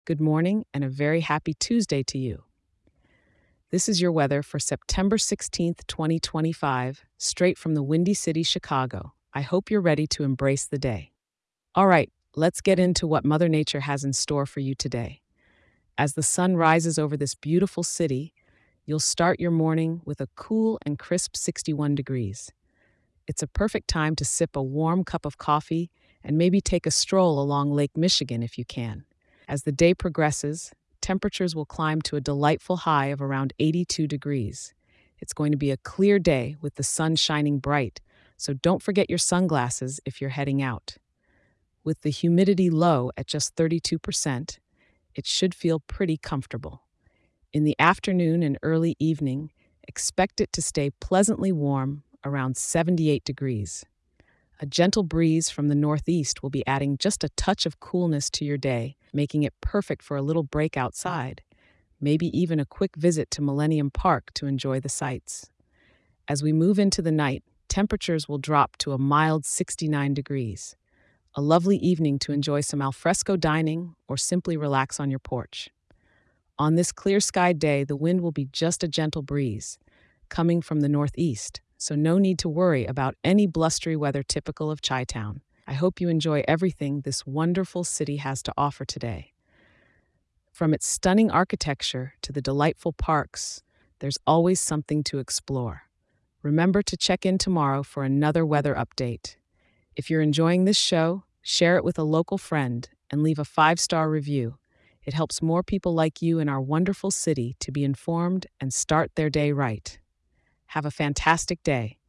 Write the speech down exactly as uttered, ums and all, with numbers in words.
Good morning and a very happy Tuesday to you. This is your weather for September sixteenth, twenty twenty-five, straight from the Windy City, Chicago. I hope you're ready to embrace the day. All right, let's get into what Mother Nature has in store for you today. As the sun rises over this beautiful city, you'll start your morning with a cool and crisp sixty-one degrees. It's a perfect time to sip a warm cup of coffee and maybe take a stroll along Lake Michigan if you can. As the day progresses, temperatures will climb to a delightful high of around eighty-two degrees. It's going to be a clear day with the sun shining bright, so don't forget your sunglasses if you're heading out. With the humidity low at just thirty-two percent, it should feel pretty comfortable. In the afternoon and early evening, expect it to stay pleasantly warm around seventy-eight degrees. A gentle breeze from the northeast will be adding just a touch of coolness to your day, making it perfect for a little break outside, maybe even a quick visit to Millennium Park to enjoy the sights. As we move into the night, temperatures will drop to a mild sixty-nine degrees. A lovely evening to enjoy some alfresco dining or simply relax on your porch. On this clear skied day, the wind will be just a gentle breeze, coming from the northeast, so no need to worry about any blustery weather typical of Chi-Town. I hope you enjoy everything this wonderful city has to offer today. From its stunning architecture to the delightful parks, there's always something to explore. Remember to check in tomorrow for another weather update. If you're enjoying this show, share it with a local friend and leave a five-star review. It helps more people like you in our wonderful city to be informed and start their day right. Have a fantastic day.